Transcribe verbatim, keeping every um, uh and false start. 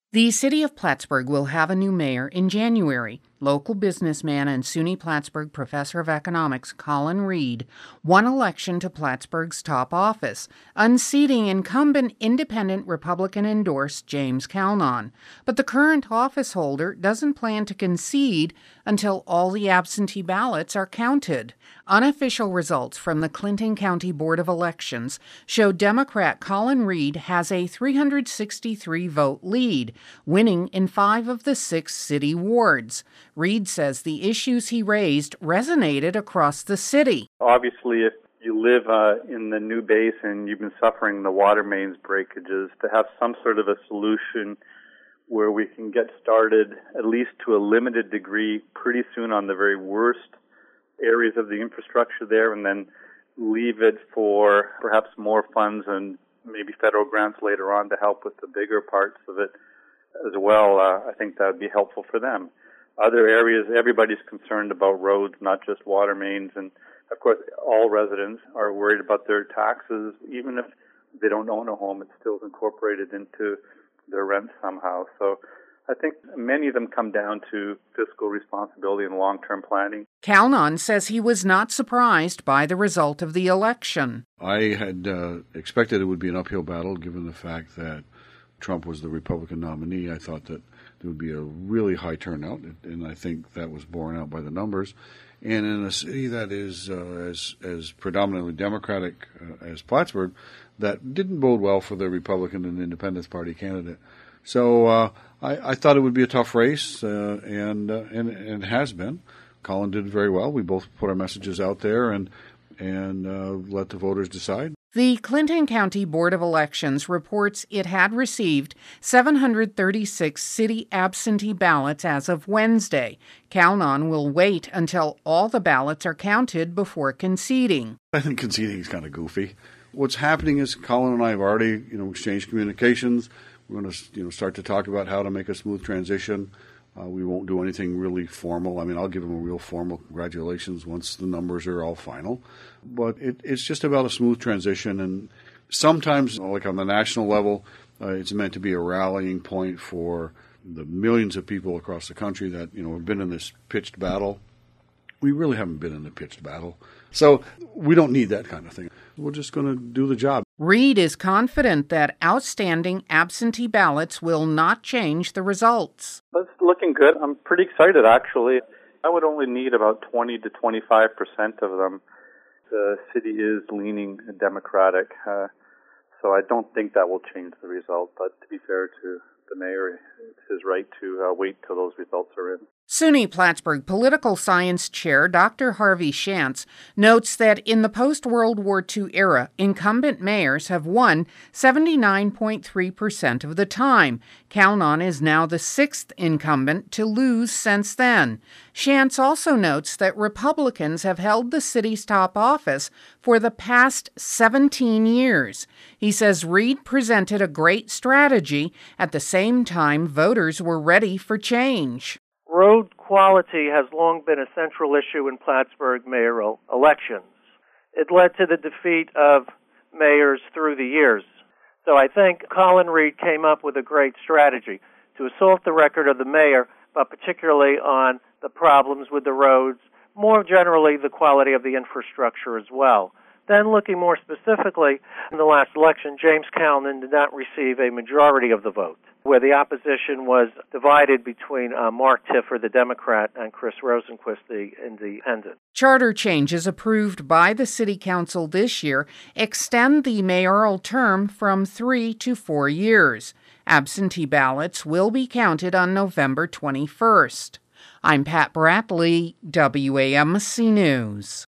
The city of Plattsburgh will have a new mayor in January. Local businessman and SUNY Plattsburgh professor of economics Colin Reed won election to Plattsburgh's top office, unseating incumbent independent Republican-endorsed James Calnon. But the current office holder doesn't plan to concede until all the absentee ballots are counted. Unofficial results from the Clinton County Board of Elections show Democrat Colin Reed has a three hundred sixty-three vote lead, winning in five of the six city wards. Reed says the issues he raised resonated across the city. Obviously, if you live uh, in the new basin, you've been suffering the water mains breakages, to have some sort of a solution where we can get started, at least to a limited degree, pretty soon on the very worst areas of the infrastructure there, and then leave it for perhaps more funds and maybe federal grants later on to help with the bigger parts of it as well. Uh, I think that would be helpful for them. Other areas, everybody's concerned about roads, not just water mains, and of course all residents are worried about their taxes. Even if they don't own a home, it's still incorporated into their rent somehow. So I think many of them come down to fiscal responsibility and long-term planning. Calnon says he was not surprised by the result of the election. I had uh, expected it would be an uphill battle given the fact that Trump was the Republican nominee. I thought that there would be a really high turnout, and I think that was borne out by the numbers. And in a city that is uh, as as predominantly Democratic uh, as Plattsburgh, that didn't bode well for the Republican and Independence Party candidate. So uh, I, I thought it would be a tough race, uh, and, uh, and and it has been. Colin did very well. We both put our messages out there and and uh, let the voters decide. The Clinton County Board of Elections reports it had received seven hundred thirty-six city absentee ballots as of Wednesday. Calnon will wait until all the ballots are counted before conceding. I think conceding is kind of goofy. What's happening is Colin and I have already, you know, exchanged communications. We're going to, you know, start to talk about how to make a smooth transition. Uh, we won't do anything really formal. I mean, I'll give him a real formal congratulations once the numbers are all final. But it, it's just about a smooth transition. And sometimes, like on the national level, uh, it's meant to be a rallying point for the millions of people across the country that, you know, have been in this pitched battle. We really haven't been in the pitched battle. So we don't need that kind of thing. We're just going to do the job. Reed is confident that outstanding absentee ballots will not change the results. It's looking good. I'm pretty excited, actually. I would only need about twenty to twenty-five percent of them. The city is leaning Democratic, uh, so I don't think that will change the result. But to be fair to the mayor, it's his right to uh, wait till those results are in. SUNY Plattsburgh political science chair Doctor Harvey Shantz notes that in the post-World War Two era, incumbent mayors have won seventy-nine point three percent of the time. Calnon is now the sixth incumbent to lose since then. Shantz also notes that Republicans have held the city's top office for the past seventeen years. He says Reed presented a great strategy. At the same time, voters were ready for change. Road quality has long been a central issue in Plattsburgh mayoral elections. It led to the defeat of mayors through the years. So I think Colin Reed came up with a great strategy to assault the record of the mayor, but particularly on the problems with the roads, more generally the quality of the infrastructure as well. Then looking more specifically, in the last election, James Calnon did not receive a majority of the vote, where the opposition was divided between uh, Mark Tiffer, the Democrat, and Chris Rosenquist, the Independent. Charter changes approved by the City Council this year extend the mayoral term from three to four years. Absentee ballots will be counted on November twenty-first. I'm Pat Bradley, W A M C News.